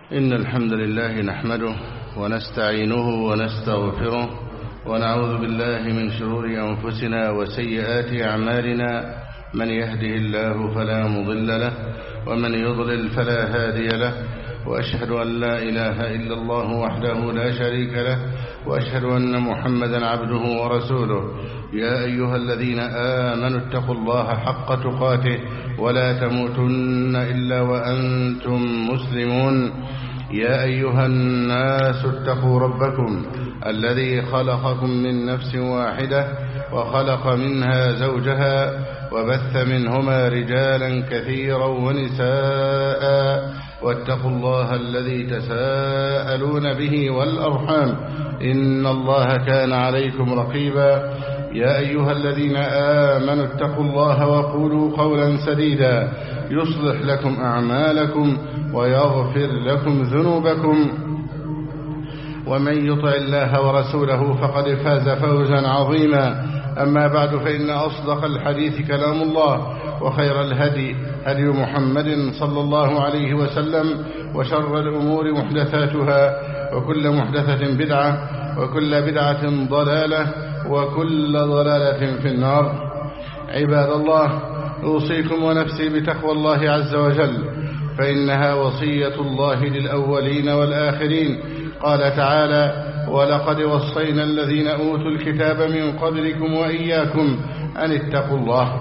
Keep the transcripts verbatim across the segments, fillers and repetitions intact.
إن الحمد لله نحمده ونستعينه ونستغفره ونعوذ بالله من شرور أنفسنا وسيئات أعمالنا. من يهده الله فلا مضل له ومن يضلل فلا هادي له، وأشهد أن لا إله إلا الله وحده لا شريك له، وأشهد أن محمدا عبده ورسوله. يا أيها الذين آمنوا اتقوا الله حق تقاته ولا تموتن إلا وأنتم مسلمون. يا أيها الناس اتقوا ربكم الذي خلقكم من نفس واحدة وخلق منها زوجها وبث منهما رجالا كثيرا ونساء، واتقوا الله الذي تساءلون به والأرحام إن الله كان عليكم رقيبا. يا أيها الذين آمنوا اتقوا الله وقولوا قولا سديدا يصلح لكم أعمالكم ويغفر لكم ذنوبكم، ومن يطع الله ورسوله فقد فاز فوزا عظيما. أما بعد، فإن أصدق الحديث كلام الله، وخير الهدي هدي محمد صلى الله عليه وسلم، وشر الأمور محدثاتها، وكل محدثة بدعة، وكل بدعة ضلالة، وكل ضلالة في النار. عباد الله، أوصيكم ونفسي بتقوى الله عز وجل، فإنها وصية الله للأولين والآخرين. قال تعالى: ولقد وصينا الذين أوتوا الكتاب من قبلكم وإياكم أن اتقوا الله.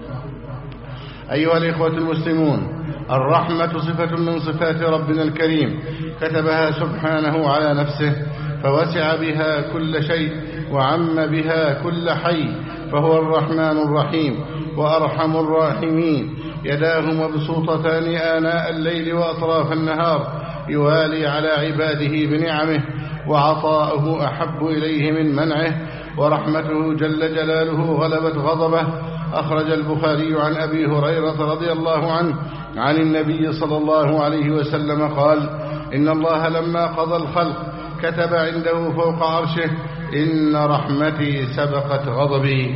أيها الإخوة المسلمون، الرحمة صفة من صفات ربنا الكريم كتبها سبحانه على نفسه، فوسع بها كل شيء وعم بها كل حي، فهو الرحمن الرحيم وأرحم الراحمين. يداه مبسوطتان آناء الليل وأطراف النهار، يوالي على عباده بنعمه، وعطاؤه أحب إليه من منعه، ورحمته جل جلاله غلبت غضبه. أخرج البخاري عن أبي هريرة رضي الله عنه عن النبي صلى الله عليه وسلم قال: إن الله لما قضى الخلق كتب عنده فوق عرشه: إن رحمتي سبقت غضبي.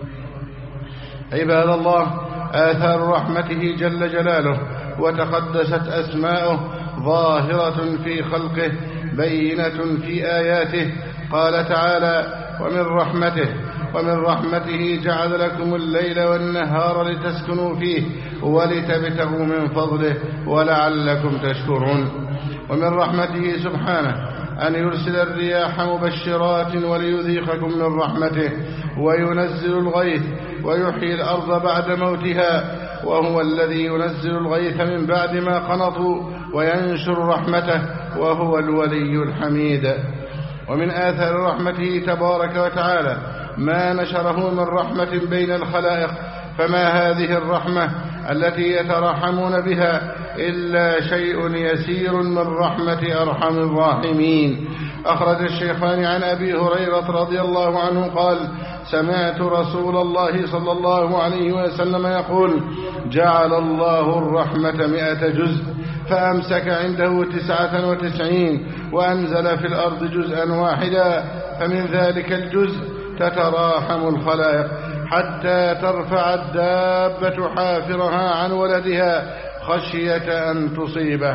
عباد الله، آثار رحمته جل جلاله وتقدست أسماؤه ظاهرة في خلقه بينة في آياته. قال تعالى: ومن رحمته ومن رحمته جعل لكم الليل والنهار لتسكنوا فيه ولتبتغوا من فضله ولعلكم تشكرون. ومن رحمته سبحانه أن يرسل الرياح مبشرات وليذيقكم من رحمته، وينزل الغيث ويحيي الأرض بعد موتها، وهو الذي ينزل الغيث من بعد ما قنطوا وينشر رحمته، وهو الولي الحميد. ومن آثار رحمته تبارك وتعالى ما نشره من رحمة بين الخلائق، فما هذه الرحمة التي يترحمون بها إلا شيء يسير من رحمة أرحم الراحمين. أخرج الشيخان عن أبي هريرة رضي الله عنه قال: سمعت رسول الله صلى الله عليه وسلم يقول: جعل الله الرحمة مئة جزء، فأمسك عنده تسعة وتسعين، وأنزل في الأرض جزءا واحدا، فمن ذلك الجزء تتراحم الخلائق حتى ترفع الدابة حافرها عن ولدها خشية أن تصيبه.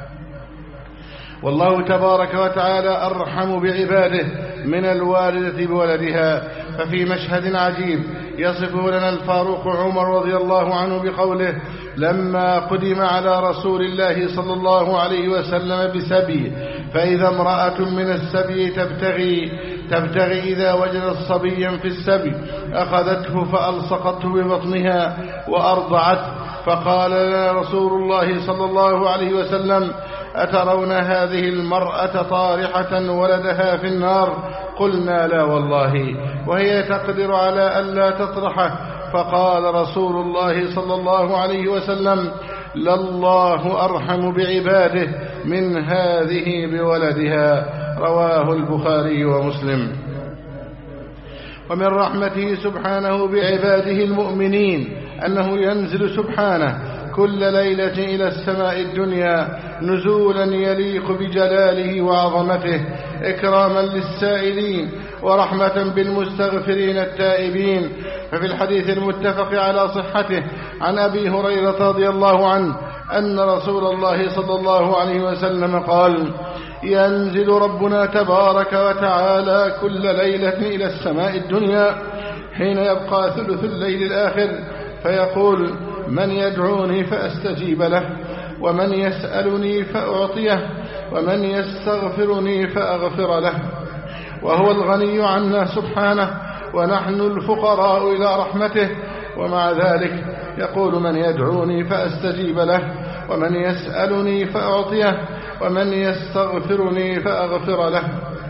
والله تبارك وتعالى أرحم بعباده من الوالدة بولدها. ففي مشهد عجيب يصفه لنا الفاروق عمر رضي الله عنه بقوله: لما قدم على رسول الله صلى الله عليه وسلم بسبي، فإذا امرأة من السبي تبتغي تبتغي إذا وجدت صبيا في السبي أخذته فألصقته ببطنها وأرضعته، فقال لنا رسول الله صلى الله عليه وسلم: أترون هذه المرأة طارحة ولدها في النار؟ قلنا: لا والله، وهي تقدر على ألا تطرحه. فقال رسول الله صلى الله عليه وسلم: لله أرحم بعباده من هذه بولدها. رواه البخاري ومسلم. ومن رحمته سبحانه بعباده المؤمنين أنه ينزل سبحانه كل ليلة إلى السماء الدنيا نزولا يليق بجلاله وعظمته، إكراما للسائلين ورحمة بالمستغفرين التائبين. ففي الحديث المتفق على صحته عن أبي هريرة رضي الله عنه أن رسول الله صلى الله عليه وسلم قال: ينزل ربنا تبارك وتعالى كل ليلة إلى السماء الدنيا حين يبقى ثلث الليل الآخر فيقول: من يدعوني فأستجيب له، ومن يسألني فأعطيه، ومن يستغفرني فأغفر له. وهو الغني عنا سبحانه، ونحن الفقراء إلى رحمته، ومع ذلك يقول: من يدعوني فأستجيب له، ومن يسألني فأعطيه، ومن يستغفرني فأغفر له.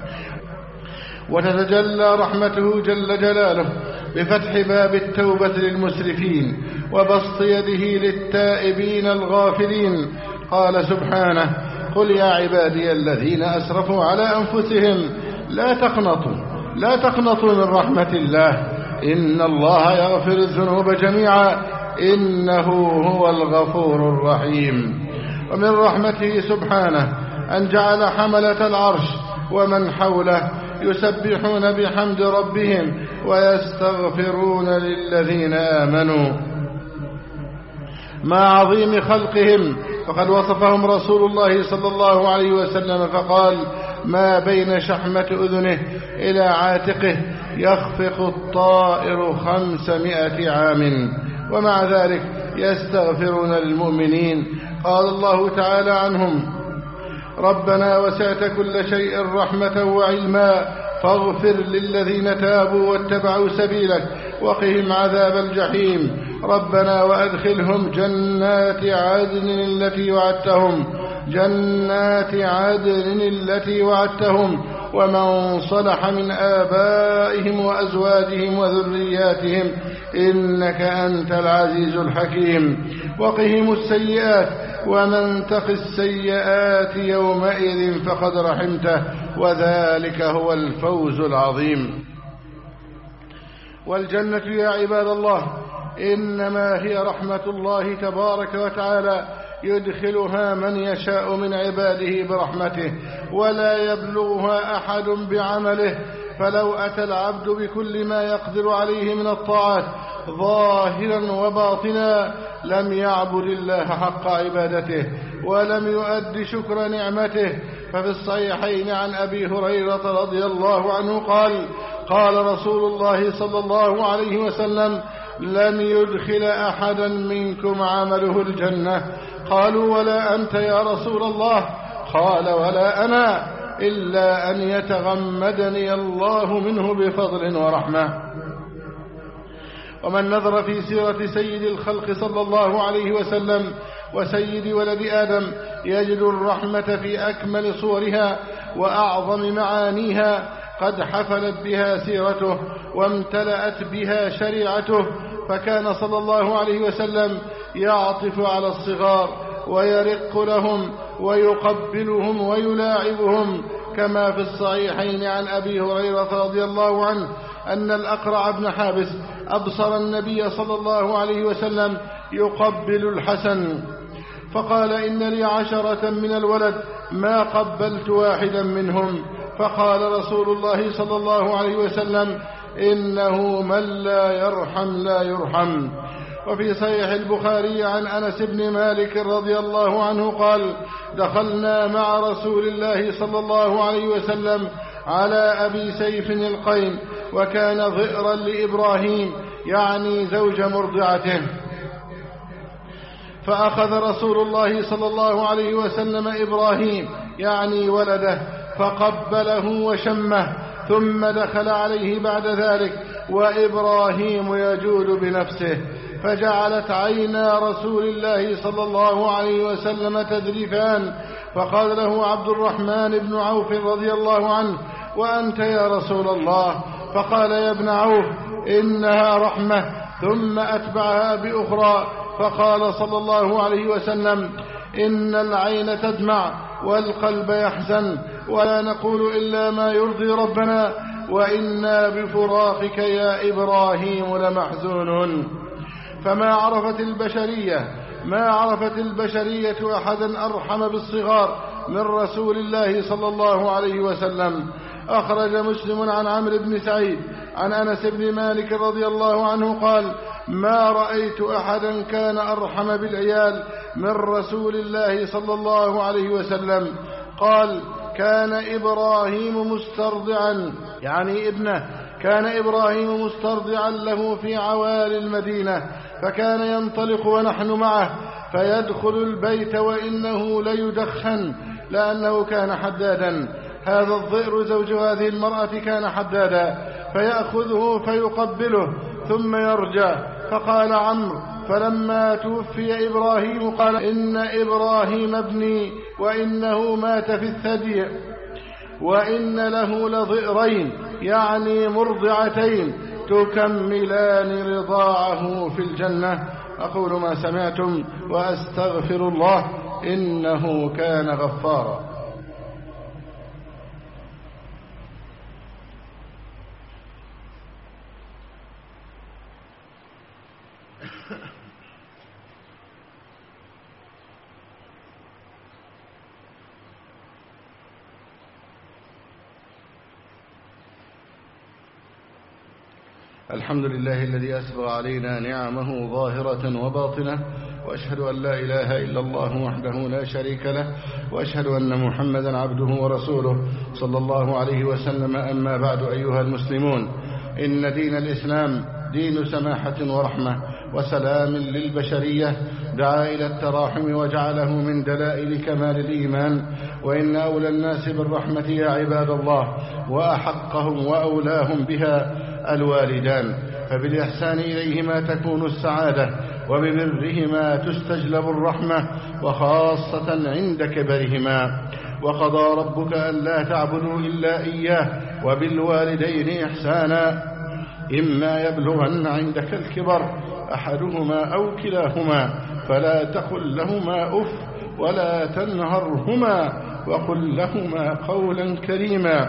وتتجلى رحمته جل جلاله بفتح باب التوبة للمسرفين وبسط يده للتائبين الغافلين. قال سبحانه: قل يا عبادي الذين أسرفوا على أنفسهم لا تقنطوا لا تقنطوا من رحمة الله، إن الله يغفر الذنوب جميعا إنه هو الغفور الرحيم. ومن رحمته سبحانه أن جعل حملة العرش ومن حوله يسبحون بحمد ربهم ويستغفرون للذين آمنوا مع عظيم خلقهم. فقد وصفهم رسول الله صلى الله عليه وسلم فقال: ما بين شحمة أذنه إلى عاتقه يخفق الطائر خمسمائة عام، ومع ذلك يستغفرون للمؤمنين. قال الله تعالى عنهم: ربنا وسعت كل شيء رحمة وعلما فاغفر للذين تابوا واتبعوا سبيلك وقهم عذاب الجحيم. ربنا وأدخلهم جنات عدن التي وعدتهم جنات عدن التي وعدتهم ومن صلح من آبائهم وأزواجهم وذرياتهم إنك أنت العزيز الحكيم. وقهم السيئات ومن تق السيئات يومئذ فقد رحمته وذلك هو الفوز العظيم. والجنة يا عباد الله إنما هي رحمة الله تبارك وتعالى يدخلها من يشاء من عباده برحمته ولا يبلغها أحد بعمله. فلو أتى العبد بكل ما يقدر عليه من الطاعات ظاهرا وباطنا لم يعبد الله حق عبادته ولم يؤد شكر نعمته. ففي الصحيحين عن أبي هريرة رضي الله عنه قال: قال رسول الله صلى الله عليه وسلم: لن يدخل أحدا منكم عمله الجنة. قالوا: ولا أنت يا رسول الله؟ قال: ولا أنا، إلا أن يتغمدني الله منه بفضل ورحمة. ومن نظر في سيرة سيد الخلق صلى الله عليه وسلم وسيد ولد آدم يجد الرحمة في أكمل صورها وأعظم معانيها. قد حفلت بها سيرته وامتلأت بها شريعته، فكان صلى الله عليه وسلم يعطف على الصغار ويرق لهم ويقبلهم ويلاعبهم، كما في الصحيحين عن أبي هريرة رضي الله عنه أن الأقرع بن حابس أبصر النبي صلى الله عليه وسلم يقبل الحسن فقال: إن لي عشرة من الولد ما قبلت واحدا منهم. فقال رسول الله صلى الله عليه وسلم: إنه من لا يرحم لا يرحم. وفي صحيح البخاري عن أنس بن مالك رضي الله عنه قال: دخلنا مع رسول الله صلى الله عليه وسلم على أبي سيف القين وكان ضئرا لإبراهيم يعني زوج مرضعته، فأخذ رسول الله صلى الله عليه وسلم إبراهيم يعني ولده فقبله وشمه، ثم دخل عليه بعد ذلك وإبراهيم يجود بنفسه، فجعلت عينا رسول الله صلى الله عليه وسلم تذرفان. فقال له عبد الرحمن بن عوف رضي الله عنه: وأنت يا رسول الله؟ فقال: يا ابن عوف إنها رحمة. ثم أتبعها بأخرى فقال صلى الله عليه وسلم: إن العين تدمع والقلب يحزن ولا نقول إلا ما يرضي ربنا وإنا بفراقك يا إبراهيم لمحزونون. فما عرفت البشرية ما عرفت البشرية أحدا أرحم بالصغار من رسول الله صلى الله عليه وسلم. أخرج مسلم عن عمرو بن سعيد عن أنس بن مالك رضي الله عنه قال: ما رأيت أحدا كان أرحم بالعيال من رسول الله صلى الله عليه وسلم قال: كان إبراهيم مسترضعا، يعني ابنه، كان إبراهيم مسترضعا له في عوالي المدينة، فكان ينطلق ونحن معه فيدخل البيت وإنه ليدخن، لأنه كان حدادا. هذا الضئر زوج هذه المرأة كان حدادا، فيأخذه فيقبله ثم يرجع. فقال عمرو: فلما توفي إبراهيم قال: إن إبراهيم ابني وإنه مات في الثدي، وإن له لضئرين، يعني مرضعتين، تكملان رضاعه في الجنة. أقول ما سمعتم وأستغفر الله، إنه كان غفارا. الحمد لله الذي أسبغ علينا نعمه ظاهرة وباطنة، وأشهد أن لا إله إلا الله وحده لا شريك له، وأشهد أن محمدا عبده ورسوله صلى الله عليه وسلم. أما بعد، أيها المسلمون، إن دين الإسلام دين سماحة ورحمة وسلام للبشرية، دعا إلى التراحم وجعله من دلائل كمال الإيمان. وإن أولى الناس بالرحمة يا عباد الله، وأحقهم وأولاهم بها الوالدان، فبالإحسان إليهما تكون السعادة، وببرهما تستجلب الرحمة، وخاصة عند كبرهما. وقضى ربك ألا تعبدوا إلا إياه، وبالوالدين إحسانا، إما يبلغن عندك الكبر أحدهما أو كلاهما فلا تقل لهما أف ولا تنهرهما، وقل لهما قولا كريما،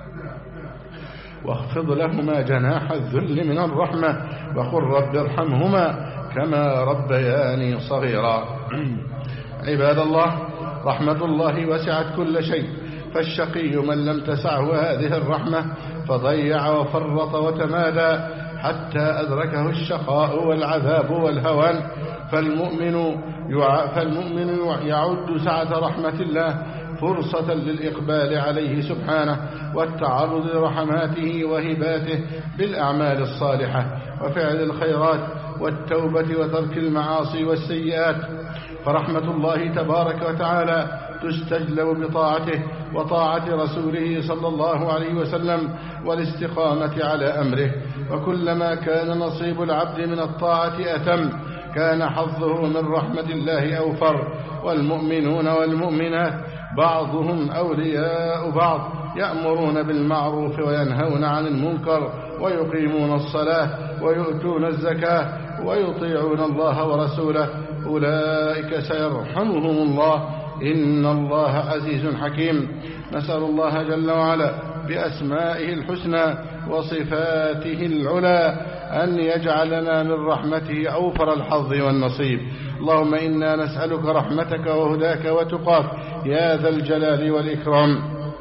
واخفض لهما جناح الذل من الرحمة، وقل رب ارحمهما كما ربياني صغيرا. عباد الله، رحمة الله وسعت كل شيء، فالشقي من لم تسعه هذه الرحمة فضيع وفرط وتمادى حتى أدركه الشقاء والعذاب والهوان. فالمؤمن فالمؤمن يعد سعة رحمة الله فرصة للإقبال عليه سبحانه، والتعرض لرحماته وهباته بالأعمال الصالحة وفعل الخيرات والتوبة وترك المعاصي والسيئات. فرحمة الله تبارك وتعالى تستجلب بطاعته وطاعة رسوله صلى الله عليه وسلم والاستقامة على أمره. وكلما كان نصيب العبد من الطاعة أتم كان حظه من رحمة الله أوفر. والمؤمنون والمؤمنات بعضهم أولياء بعض، يأمرون بالمعروف وينهون عن المنكر، ويقيمون الصلاة ويؤتون الزكاة ويطيعون الله ورسوله، أولئك سيرحمهم الله، إن الله عزيز حكيم. نسأل الله جل وعلا بأسمائه الحسنى وصفاته العلى أن يجعلنا من رحمته أوفر الحظ والنصيب. اللهم إنا نسألك رحمتك وهداك وتقاك يا ذا الجلال والإكرام.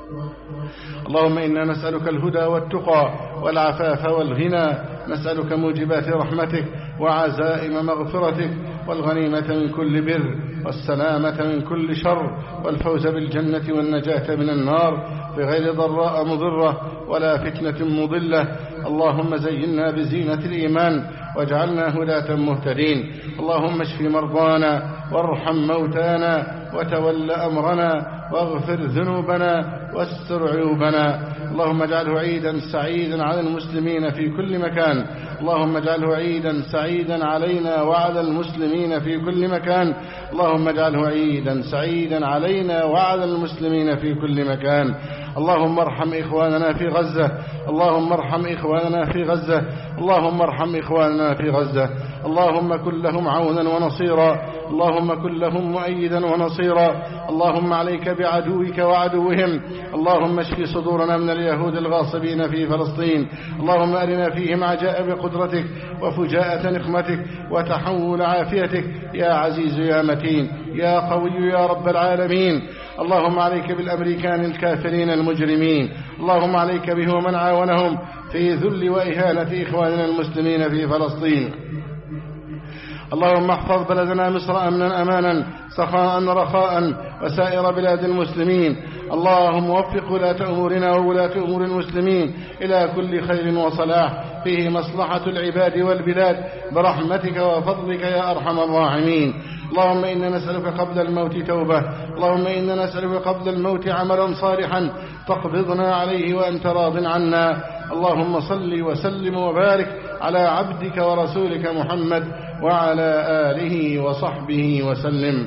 اللهم إنا نسألك الهدى والتقى والعفاف والغنى، نسألك موجبات رحمتك وعزائم مغفرتك، والغنيمة من كل بر، والسلامة من كل شر، والفوز بالجنة والنجاة من النار بغير ضراء مضرة ولا فتنة مضلة. اللهم زينا بزينة الإيمان واجعلنا هداة مهتدين. اللهم اشف مرضانا وارحم موتانا وتول أمرنا واغفر ذنوبنا واستر عيوبنا. اللهم اجعله عيدا سعيدا على المسلمين في كل مكان. اللهم اجعله عيدا سعيدا علينا وعلى المسلمين في كل مكان. اللهم اجعله عيدا سعيدا علينا وعلى المسلمين في كل مكان. اللهم ارحم إخواننا في غزة. اللهم ارحم إخواننا في غزة. اللهم ارحم إخواننا في غزة. اللهم كن لهم عونا ونصيرا. اللهم كن لهم مؤيدا ونصيرا. اللهم عليك بعدوك وعدوهم. اللهم اشف صدورنا من اليهود الغاصبين في فلسطين. اللهم أرنا فيهم عجائب قدرتك وفجاءة نقمتك وتحول عافيتك يا عزيز يا متين يا قوي يا رب العالمين. اللهم عليك بالأمريكان الكافرين المجرمين. اللهم عليك به ومن عاونهم في ذل وإهانة إخواننا المسلمين في فلسطين. اللهم احفظ بلدنا مصر أمنا أمانا سخاء رخاء وسائر بلاد المسلمين. اللهم وفق ولاة أمورنا وولاة أمور المسلمين إلى كل خير وصلاح فيه مصلحة العباد والبلاد برحمتك وفضلك يا أرحم الراحمين. اللهم إنا نسألك قبل الموت توبة، اللهم إنا نسألك قبل الموت عملا صالحا تقبضنا عليه وأنت راض عنا. اللهم صل وسلم وبارك على عبدك ورسولك محمد وعلى آله وصحبه وسلم.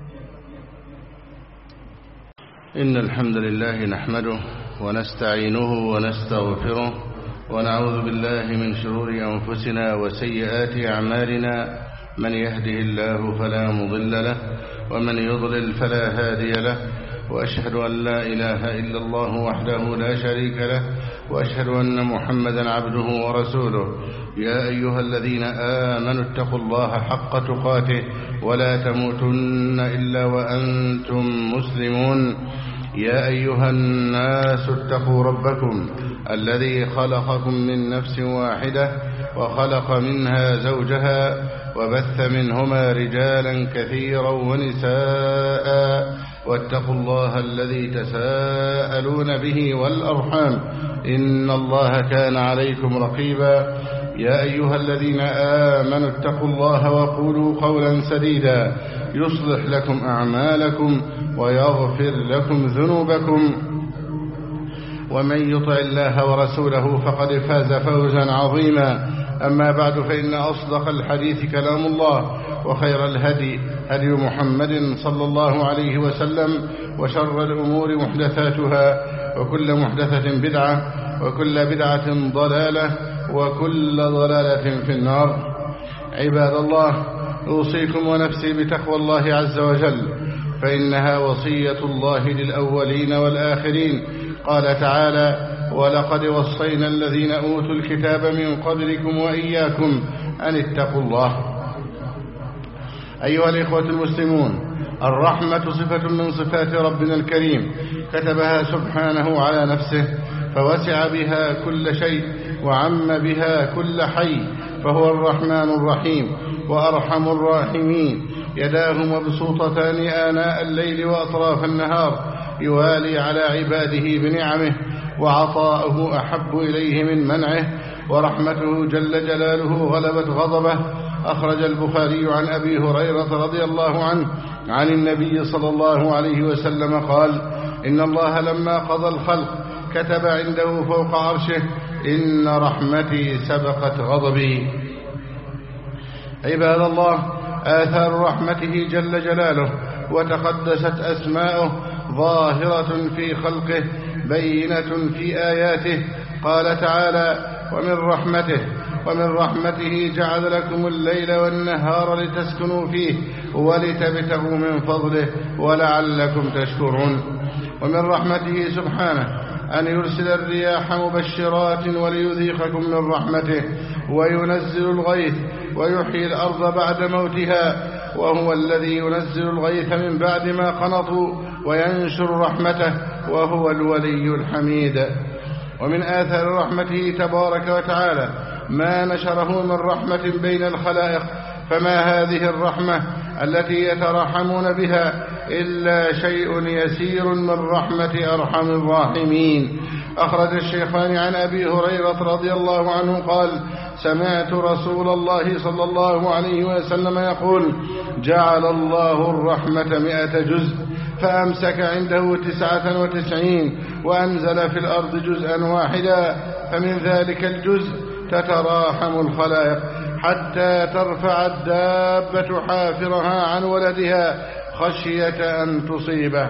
إن الحمد لله نحمده ونستعينه ونستغفره ونعوذ بالله من شرور أنفسنا وسيئات أعمالنا، من يهده الله فلا مضل له ومن يضلل فلا هادي له، وأشهد أن لا إله إلا الله وحده لا شريك له، وأشهد أن محمدا عبده ورسوله. يا أيها الذين آمنوا اتقوا الله حق تقاته ولا تموتن إلا وأنتم مسلمون. يا أيها الناس اتقوا ربكم الذي خلقكم من نفس واحدة وخلق منها زوجها وبث منهما رجالا كثيرا ونساء، واتقوا الله الذي تساءلون به والأرحام إن الله كان عليكم رقيبا. يا أيها الذين آمنوا اتقوا الله وقولوا قولا سديدا يصلح لكم أعمالكم ويغفر لكم ذنوبكم، ومن يطع الله ورسوله فقد فاز فوزا عظيما. أما بعد، فإن أصدق الحديث كلام الله، وخير الهدي هدي محمد صلى الله عليه وسلم، وشر الأمور محدثاتها، وكل محدثة بدعة، وكل بدعة ضلالة، وكل ضلالة في النار. عباد الله، أوصيكم ونفسي بتقوى الله عز وجل، فإنها وصية الله للأولين والآخرين. قال تعالى: ولقد وصينا الذين أوتوا الكتاب من قبلكم وإياكم أن اتقوا الله. أيها الإخوة المسلمون، الرحمة صفة من صفات ربنا الكريم كتبها سبحانه على نفسه، فوسع بها كل شيء وعم بها كل حي، فهو الرحمن الرحيم وأرحم الراحمين. يداه مبسوطتان آناء الليل وأطراف النهار، يوالي على عباده بنعمه، وعطاؤه أحب إليه من منعه، ورحمته جل جلاله غلبت غضبه. أخرج البخاري عن أبي هريرة رضي الله عنه عن النبي صلى الله عليه وسلم قال: إن الله لما قضى الخلق كتب عنده فوق عرشه: إن رحمتي سبقت غضبي. عباد الله، آثار رحمته جل جلاله وتقدست أسماؤه ظاهرة في خلقه بينة في آياته. قال تعالى: ومن رحمته ومن رحمته جعل لكم الليل والنهار لتسكنوا فيه ولتبتغوا من فضله ولعلكم تشكرون. ومن رحمته سبحانه أن يرسل الرياح مبشرات وليذيقكم من رحمته، وينزل الغيث ويحيي الأرض بعد موتها، وهو الذي ينزل الغيث من بعد ما قنطوا وينشر رحمته، وهو الولي الحميد. ومن آثار رحمته تبارك وتعالى ما نشره من رحمة بين الخلائق، فما هذه الرحمة التي يترحمون بها إلا شيء يسير من رحمة أرحم الراحمين. أخرج الشيخان عن أبي هريرة رضي الله عنه قال: سمعت رسول الله صلى الله عليه وسلم يقول: جعل الله الرحمة مئة جزء، فأمسك عنده تسعة وتسعين، وأنزل في الأرض جزءا واحدا، فمن ذلك الجزء تتراحم الخلائق حتى ترفع الدابة حافرها عن ولدها خشية أن تصيبه.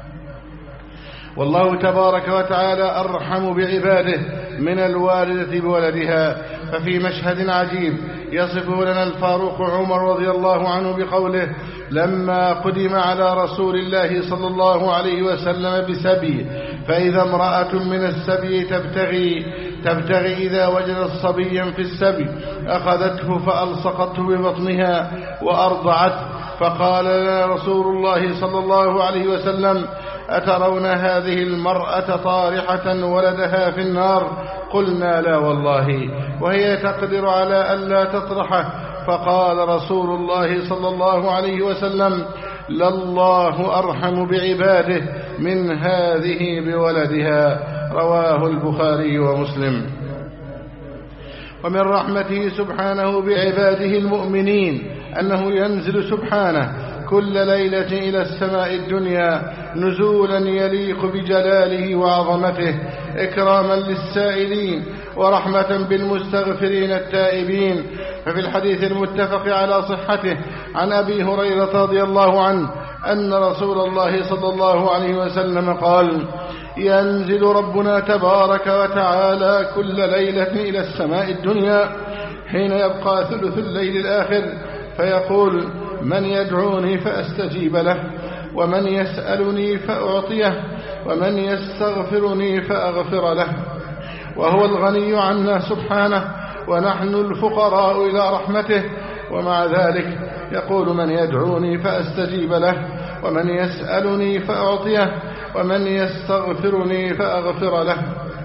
والله تبارك وتعالى أرحم بعباده من الوالدة بولدها. ففي مشهد عجيب يصفه لنا الفاروق عمر رضي الله عنه بقوله: لما قدم على رسول الله صلى الله عليه وسلم بسبي، فإذا امرأة من السبي تبتغي تبتغي إذا وجدت صبيا في السبي أخذته فألصقته ببطنها وأرضعته، فقال لنا رسول الله صلى الله عليه وسلم: أترون هذه المرأة طارحة ولدها في النار؟ قلنا: لا والله، وهي تقدر على ألا تطرحه، فقال رسول الله صلى الله عليه وسلم: لله أرحم بعباده من هذه بولدها. رواه البخاري ومسلم. ومن رحمته سبحانه بعباده المؤمنين أنه ينزل سبحانه كل ليلة إلى السماء الدنيا نزولا يليق بجلاله وعظمته، إكراما للسائلين ورحمة بالمستغفرين التائبين. ففي الحديث المتفق على صحته عن أبي هريرة رضي الله عنه أن رسول الله صلى الله عليه وسلم قال: ينزل ربنا تبارك وتعالى كل ليلة إلى السماء الدنيا حين يبقى ثلث الليل الآخر فيقول: من يدعوني فأستجيب له، ومن يسألني فأعطيه، ومن يستغفرني فأغفر له. وهو الغني عنا سبحانه، ونحن الفقراء إلى رحمته، ومع ذلك يقول: من يدعوني فأستجيب له، ومن يسألني فأعطيه، ومن يستغفرني فأغفر له.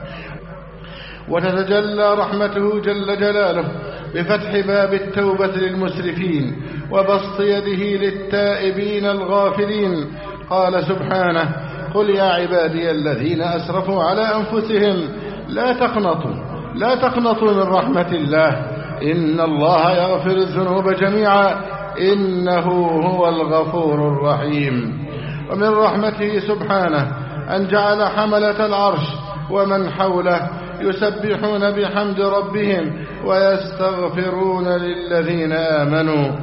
وتتجلى رحمته جل جلاله بفتح باب التوبة للمسرفين وبسط يده للتائبين الغافلين. قال سبحانه: قل يا عبادي الذين أسرفوا على أنفسهم لا تقنطوا لا تقنطوا من رحمة الله، إن الله يغفر الذنوب جميعا إنه هو الغفور الرحيم. ومن رحمته سبحانه أن جعل حملة العرش ومن حوله يسبحون بحمد ربهم ويستغفرون للذين آمنوا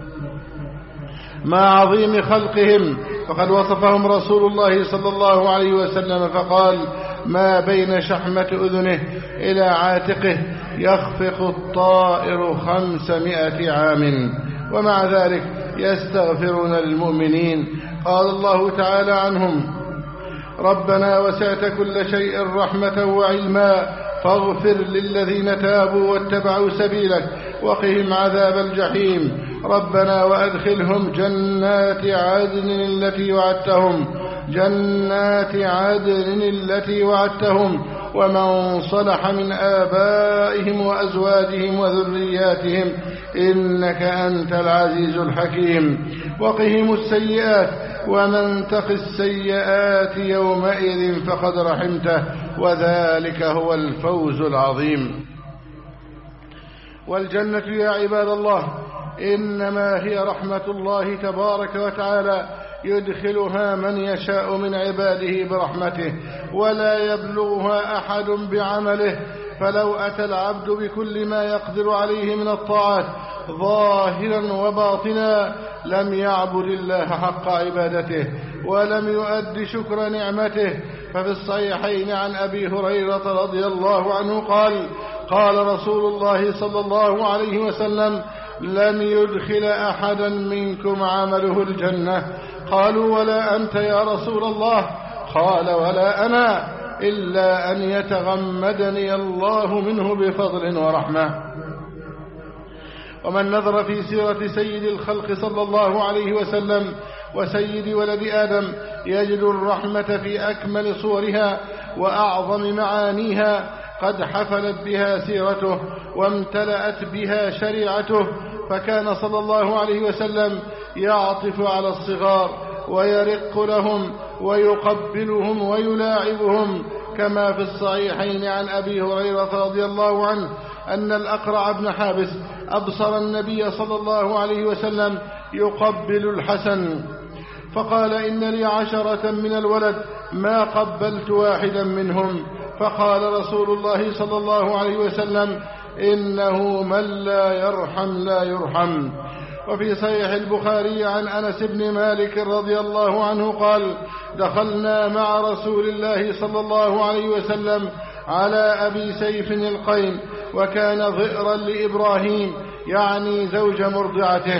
مع عظيم خلقهم. فقد وصفهم رسول الله صلى الله عليه وسلم فقال: ما بين شحمة أذنه إلى عاتقه يخفق الطائر خمسمائة عام، ومع ذلك يستغفرون للمؤمنين. قال الله تعالى عنهم: ربنا وسعت كل شيء رحمة وعلما فاغفر للذين تابوا واتبعوا سبيلك وقهم عذاب الجحيم. ربنا وأدخلهم جنات عدن التي وعدتهم جنات عدن التي وعدتهم ومن صلح من آبائهم وأزواجهم وذرياتهم إنك أنت العزيز الحكيم. وقهم السيئات ومن تق السيئات يومئذ فقد رحمته وذلك هو الفوز العظيم. والجنة يا عباد الله إنما هي رحمة الله تبارك وتعالى يدخلها من يشاء من عباده برحمته ولا يبلغها أحد بعمله. فلو أتى العبد بكل ما يقدر عليه من الطاعات ظاهرا وباطنا لم يعبد الله حق عبادته ولم يؤد شكر نعمته. ففي الصحيحين عن أبي هريرة رضي الله عنه قال: قال رسول الله صلى الله عليه وسلم: لن يدخل أحدا منكم عمله الجنة. قالوا: ولا أنت يا رسول الله؟ قال: ولا أنا إلا أن يتغمدني الله منه بفضل ورحمة. ومن نظر في سيرة سيد الخلق صلى الله عليه وسلم وسيد ولد آدم يجد الرحمة في أكمل صورها وأعظم معانيها قد حفلت بها سيرته وامتلأت بها شريعته. فكان صلى الله عليه وسلم يعطف على الصغار ويرق لهم ويقبلهم ويلاعبهم، كما في الصحيحين عن أبي هريرة رضي الله عنه أن الأقرع بن حابس أبصر النبي صلى الله عليه وسلم يقبل الحسن فقال: إن لي عشرة من الولد ما قبلت واحدا منهم. فقال رسول الله صلى الله عليه وسلم: إنه من لا يرحم لا يرحم. وفي صحيح البخاري عن أنس بن مالك رضي الله عنه قال: دخلنا مع رسول الله صلى الله عليه وسلم على أبي سيف القين وكان ضئرا لإبراهيم يعني زوج مرضعته،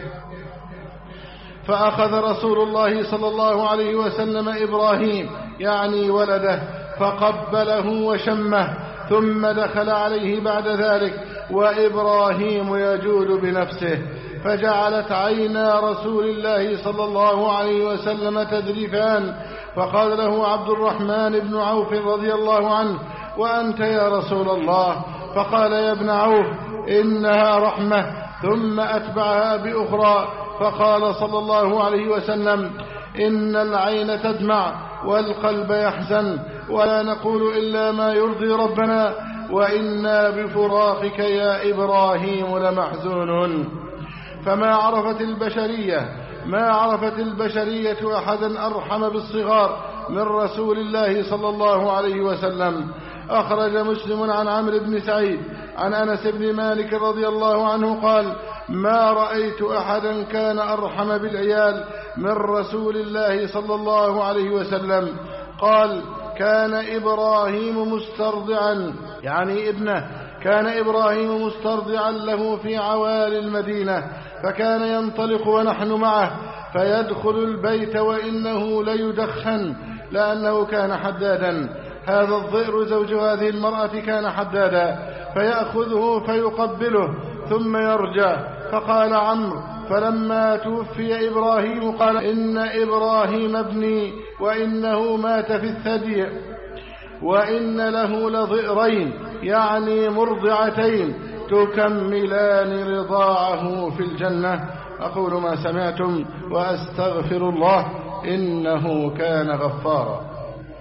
فأخذ رسول الله صلى الله عليه وسلم إبراهيم يعني ولده فقبله وشمه، ثم دخل عليه بعد ذلك وإبراهيم يجود بنفسه، فجعلت عينا رسول الله صلى الله عليه وسلم تذرفان. فقال له عبد الرحمن بن عوف رضي الله عنه: وأنت يا رسول الله؟ فقال: يا ابن عوف، إنها رحمة ثم أتبعها بأخرى فقال صلى الله عليه وسلم: إن العين تدمع والقلب يحزن ولا نقول إلا ما يرضي ربنا وإنا بفراقك يا إبراهيم لمحزونون. فما عرفت البشرية ما عرفت البشرية أحدا أرحم بالصغار من رسول الله صلى الله عليه وسلم. أخرج مسلم عن عمرو بن سعيد عن أنس بن مالك رضي الله عنه قال: ما رأيت أحدا كان أرحم بالعيال من رسول الله صلى الله عليه وسلم. قال: كان إبراهيم مسترضعا، يعني ابنه، كان إبراهيم مسترضعا له في عوالي المدينة، فكان ينطلق ونحن معه فيدخل البيت وإنه ليدخن لأنه كان حدادا. هذا الضئر زوج هذه المرأة كان حدادا، فيأخذه فيقبله ثم يرجع. فقال عمرو: فلما توفي إبراهيم قال: إن إبراهيم ابني وإنه مات في الثدي وإن له لضئرين، يعني مرضعتين، تكملان رضاعه في الجنة. أقول ما سمعتم وأستغفر الله إنه كان غفارا.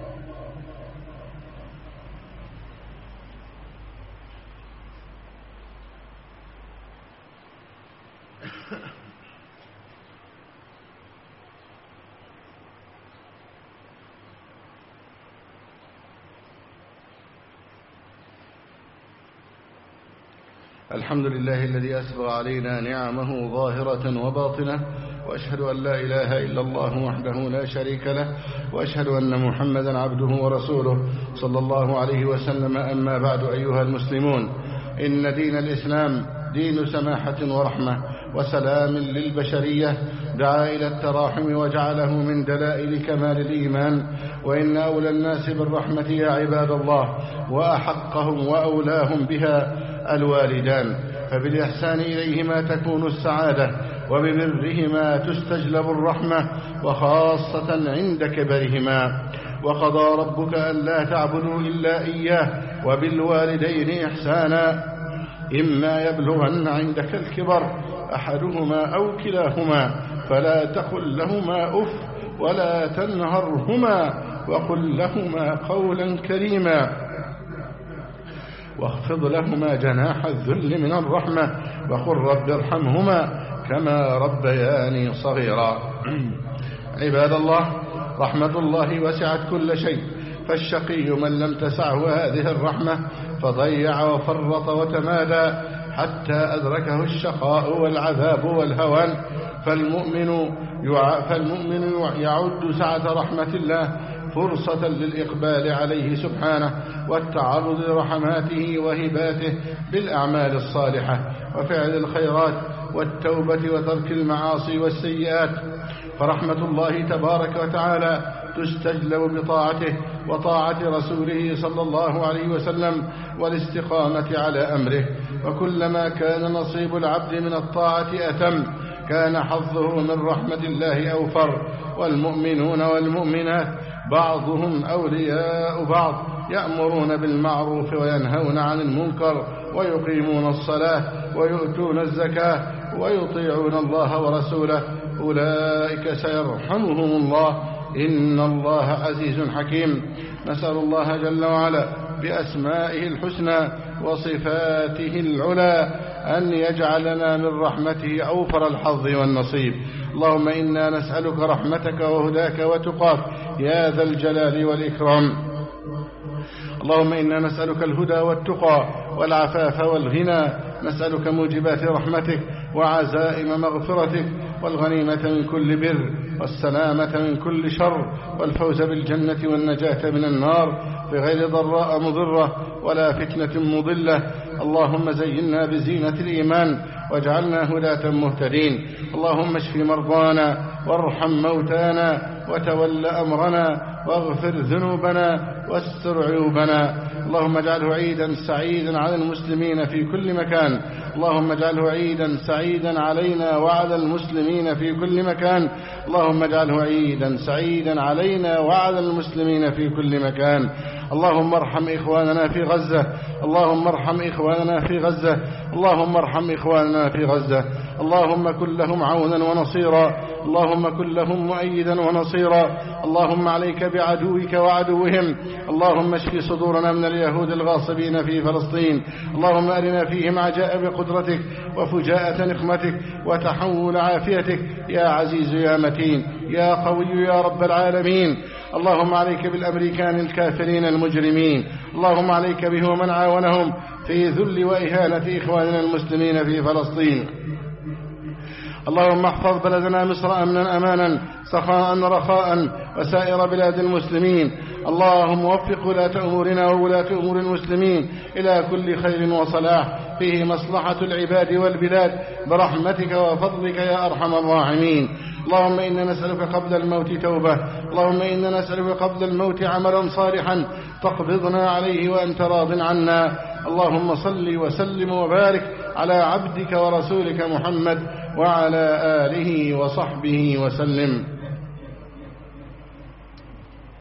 الحمد لله الذي أسبغ علينا نعمه ظاهرة وباطنة، وأشهد أن لا إله إلا الله وحده لا شريك له، وأشهد أن محمدا عبده ورسوله صلى الله عليه وسلم. أما بعد، أيها المسلمون، إن دين الإسلام دين سماحة ورحمة وسلام للبشرية، دعا إلى التراحم وجعله من دلائل كمال الإيمان. وإن أولى الناس بالرحمة يا عباد الله وأحقهم وأولاهم بها الوالدان، فبالإحسان إليهما تكون السعادة وببرهما تستجلب الرحمة، وخاصة عند كبرهما. وقضى ربك ألا تعبدوا إلا إياه وبالوالدين إحسانا، إما يبلغن عندك الكبر أحدهما أو كلاهما فلا تقل لهما أف ولا تنهرهما وقل لهما قولا كريما، واخفض لهما جناح الذل من الرحمة وقل رب ارحمهما كما ربياني صغيرا. عباد الله، رحمة الله وسعت كل شيء، فالشقي من لم تسعه هذه الرحمة فضيع وفرط وتمادى حتى أدركه الشقاء والعذاب والهوان. فالمؤمن فالمؤمن يعد سعة رحمة الله فرصة للإقبال عليه سبحانه والتعرض لرحماته وهباته بالأعمال الصالحة وفعل الخيرات والتوبة وترك المعاصي والسيئات. فرحمة الله تبارك وتعالى تستجلب بطاعته وطاعة رسوله صلى الله عليه وسلم والاستقامة على أمره. وكلما كان نصيب العبد من الطاعة أتم كان حظه من رحمة الله أوفر. والمؤمنون والمؤمنات بعضهم أولياء بعض، يأمرون بالمعروف وينهون عن المنكر ويقيمون الصلاة ويؤتون الزكاة ويطيعون الله ورسوله، أولئك سيرحمهم الله إن الله عزيز حكيم. نسأل الله جل وعلا بأسمائه الحسنى وصفاته العلى أن يجعلنا من رحمته أوفر الحظ والنصيب. اللهم إنا نسألك رحمتك وهداك وتقاك يا ذا الجلال والإكرام. اللهم إنا نسألك الهدى والتقى والعفاف والغنى، نسألك موجبات رحمتك وعزائم مغفرتك والغنيمة من كل بر والسلامة من كل شر والفوز بالجنة والنجاة من النار بغير ضراء مضرة ولا فتنة مضلة. اللهم زينا بزينة الإيمان واجعلنا هداة مهتدين. اللهم اشف مرضانا وارحم موتانا وتول أمرنا واغفر ذنوبنا واستر عيوبنا. اللهم اجعله عيدا سعيدا على المسلمين في كل مكان. اللهم اجعله عيدا سعيدا علينا وعلى المسلمين في كل مكان. اللهم اجعله عيدا سعيدا علينا وعلى المسلمين في كل مكان. اللهم ارحم إخواننا في غزة اللهم ارحم إخواننا في غزة اللهم ارحم إخواننا في غزة اللهم كن لهم عونا ونصيرا اللهم كن لهم مؤيدا ونصيرا اللهم عليك بعدوك وعدوهم اللهم اشف صدورنا من اليهود الغاصبين في فلسطين اللهم أرنا فيهم عجائب قدرتك وفجاءة نقمتك وتحول عافيتك يا عزيز يا متين يا قوي يا رب العالمين اللهم عليك بالأمريكان الكافرين المجرمين اللهم عليك به ومن عاونهم في ذل وإهانة إخواننا المسلمين في فلسطين اللهم احفظ بلدنا مصر أمنا أمانا سخاء رخاء وسائر بلاد المسلمين اللهم وفق ولاة أمورنا وولاة أمور المسلمين إلى كل خير وصلاح فيه مصلحة العباد والبلاد برحمتك وفضلك يا أرحم الراحمين اللهم إنا نسألك قبل الموت توبة اللهم إنا نسألك قبل الموت عملا صالحا تقبضنا عليه وأنت راض عنا اللهم صل وسلم وبارك على عبدك ورسولك محمد وعلى آله وصحبه وسلم.